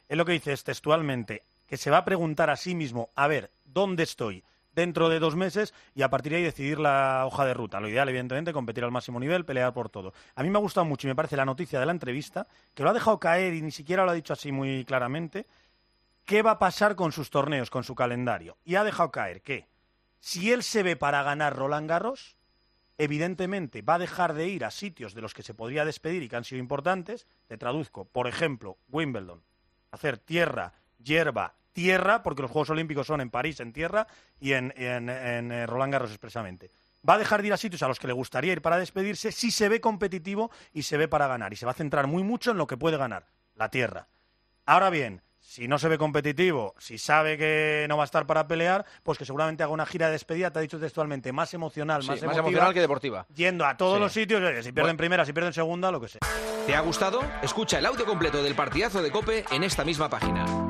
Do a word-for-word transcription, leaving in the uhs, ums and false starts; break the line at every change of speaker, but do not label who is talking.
es lo que dice es textualmente, que se va a preguntar a sí mismo, a ver, ¿dónde estoy dentro de dos meses? Y a partir de ahí decidir la hoja de ruta. Lo ideal, evidentemente, competir al máximo nivel, pelear por todo. A mí me ha gustado mucho y me parece la noticia de la entrevista, que lo ha dejado caer y ni siquiera lo ha dicho así muy claramente, qué va a pasar con sus torneos, con su calendario. Y ha dejado caer que si él se ve para ganar Roland Garros, evidentemente va a dejar de ir a sitios de los que se podría despedir y que han sido importantes. Te traduzco, por ejemplo, Wimbledon, hacer tierra, hierba, tierra, porque los Juegos Olímpicos son en París, en tierra, y en, en, en, en Roland Garros expresamente. Va a dejar de ir a sitios a los que le gustaría ir para despedirse si se ve competitivo y se ve para ganar. Y se va a centrar muy mucho en lo que puede ganar, la tierra. Ahora bien, si no se ve competitivo, si sabe que no va a estar para pelear, pues que seguramente haga una gira de despedida, te ha dicho textualmente, más emocional,
Sí,
más,
más
emotiva,
emocional que deportiva.
Yendo a todos
Sí.
los sitios, oye, si pierden
Bueno.
primera, si pierden segunda, lo que sea.
¿Te ha gustado? Escucha el audio completo del partidazo de COPE en esta misma página.